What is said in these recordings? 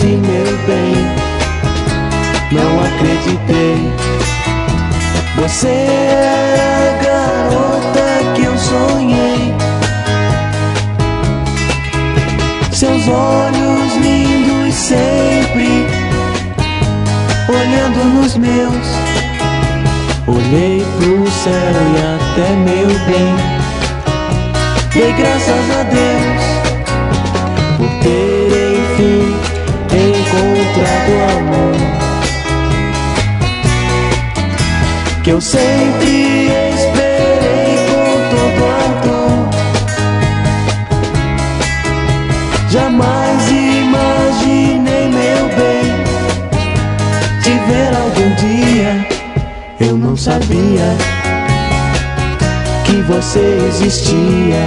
conheci, meu bem, não acreditei. Você era a garota que eu sonhei. Seus olhos lindos sempre olhando nos meus. Olhei pro céu e até, meu bem, dei graças a Deus por ter enfim encontrado amor que eu sempre esperei com todo ardor. Jamais imaginei, meu bem, te ver algum dia. Eu não sabia que você existia.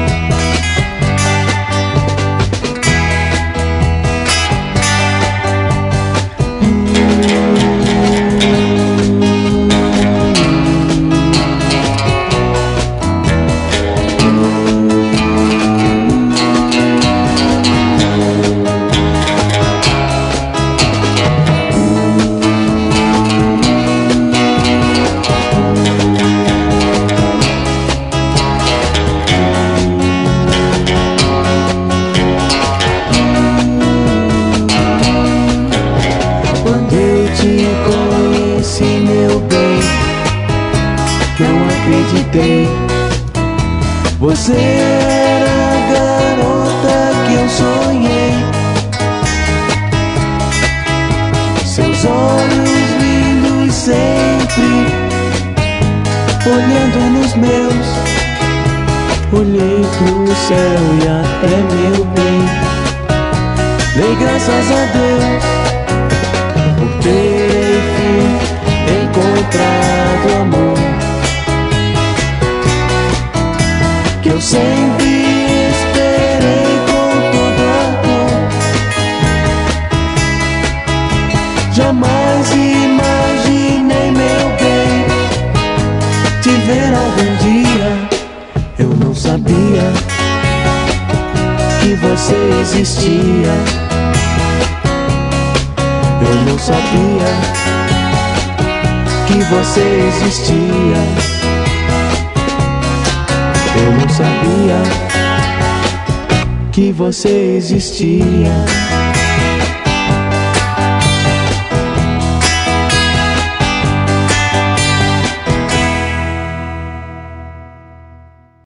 Meu bem, não acreditei. Você era a garota que eu sonhei. Seus olhos lindos sempre olhando nos meus. Olhei pro céu e até, meu bem, dei graças a Deus por ter enfim encontrado amor que eu sempre esperei com todo ardor. Jamais imaginei, meu bem, te ver algum dia. Eu não sabia que você existia. Eu não sabia que você existia. Eu não sabia que você existia.